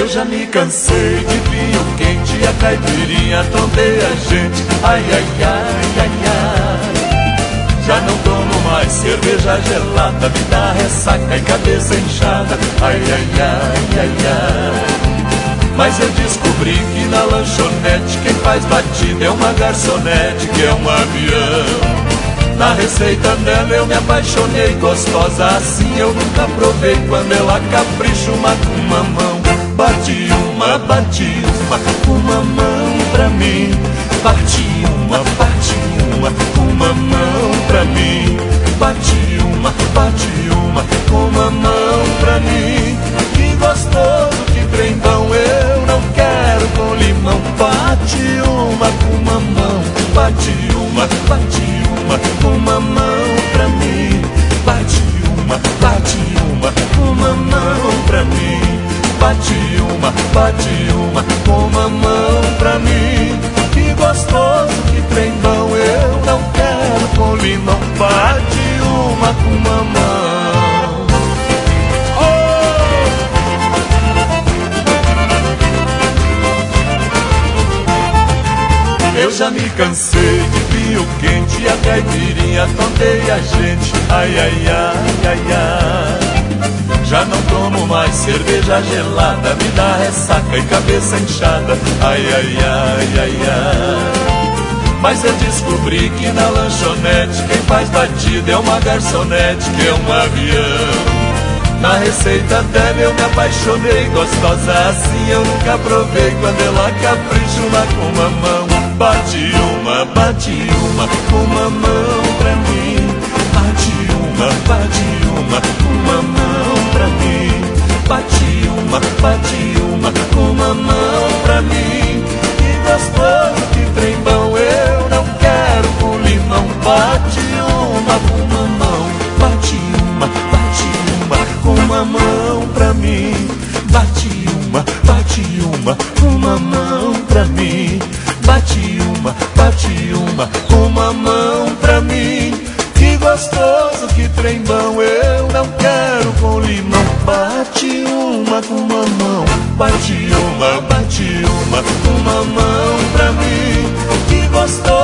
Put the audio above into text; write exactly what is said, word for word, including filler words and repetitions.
já me cansei de vinho quente e a caipirinha tonteia a gente. Ai, ai, ai, ai, ai. Já não tomo mais cerveja gelada, me dá ressaca e cabeça inchada. Ai, ai, ai, ai, ai. Mas eu descobri que na lanchonete quem faz batida é uma garçonete, que é um avião. Na receita dela eu me apaixonei, gostosa assim eu nunca provei. Quando ela capricha uma com uma mão, bate uma, bate uma, uma mão pra mim. Bate uma, bate uma, uma mão pra mim. Bate uma, bate uma, uma mão pra mim. Que gostoso, que trem bom, eu não quero com limão. Bate uma com uma mão, bate uma, bate uma, uma mão pra mim. Bate uma, bate uma, uma mão pra mim. Bate uma, bate uma, uma mão pra mim. Que gostoso, que trem bom, eu não quero com limão. Bate uma com uma mão. Oh! Eu já me cansei de vinho quente e a caipirinha tonteia a gente. Ai, ai, ai, ai, ai. Já não tomo mais cerveja gelada, me dá ressaca e cabeça inchada. Ai, ai, ai, ai, ai. Mas eu descobri que na lanchonete quem faz batida é uma garçonete, que é um avião. Na receita dela eu me apaixonei, gostosa assim eu nunca provei. Quando ela capricha uma com uma mão, bate uma, bate uma, uma mão pra mim. Bate uma, bate uma, uma mão pra mim. Bate uma, bate uma, uma mão pra mim. Que gostoso, que trem bom, eu não quero com limão. Bate uma, uma mão. Bate uma, bate uma, uma mão pra mim. Bate uma, bate uma, uma mão pra mim. Bate uma, bate uma, uma mão pra mim. Que gostoso, que trem bom, eu não quero com limão. Bate uma com uma mão. Bate uma, bate uma, uma mão pra mim. Que gostoso.